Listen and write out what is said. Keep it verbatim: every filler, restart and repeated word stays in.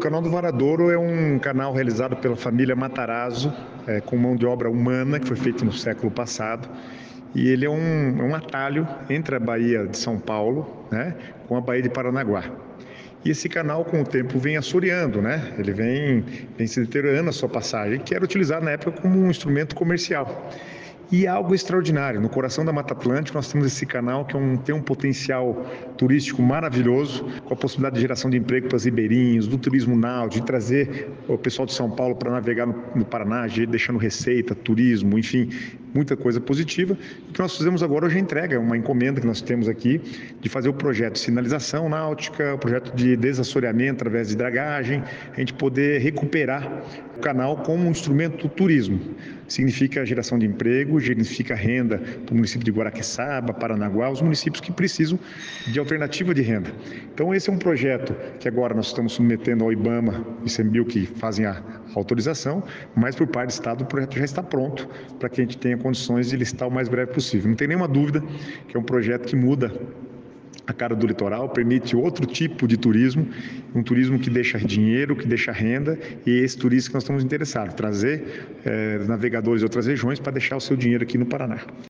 Canal do Varadouro é um canal realizado pela família Matarazzo, é, com mão de obra humana, que foi feito no século passado. E ele é um, é um atalho entre a Baía de São Paulo, né, com a Baía de Paranaguá. E esse canal, com o tempo, vem assoreando, né? Ele vem, vem se deteriorando a sua passagem, que era utilizado na época como um instrumento comercial. E algo extraordinário, no coração da Mata Atlântica nós temos esse canal que é um, tem um potencial turístico maravilhoso, com a possibilidade de geração de emprego para os ribeirinhos, do turismo náutico, de trazer o pessoal de São Paulo para navegar no, no Paraná, deixando receita, turismo, enfim, muita coisa positiva. O que nós fizemos agora hoje é a entrega, uma encomenda que nós temos aqui, de fazer o projeto de sinalização náutica, o projeto de desassoreamento através de dragagem, a gente poder recuperar o canal como um instrumento do turismo. Significa geração de emprego, significa renda para o município de Guaraqueçaba, Paranaguá, os municípios que precisam de alternativa de renda. Então esse é um projeto que agora nós estamos submetendo ao IBAMA e ICMBio, que fazem a autorização, mas por parte do Estado o projeto já está pronto para que a gente tenha condições de licitar o mais breve possível. Não tem nenhuma dúvida que é um projeto que muda a cara do litoral, permite outro tipo de turismo, um turismo que deixa dinheiro, que deixa renda, e é esse turismo que nós estamos interessados, trazer eh, navegadores de outras regiões para deixar o seu dinheiro aqui no Paraná.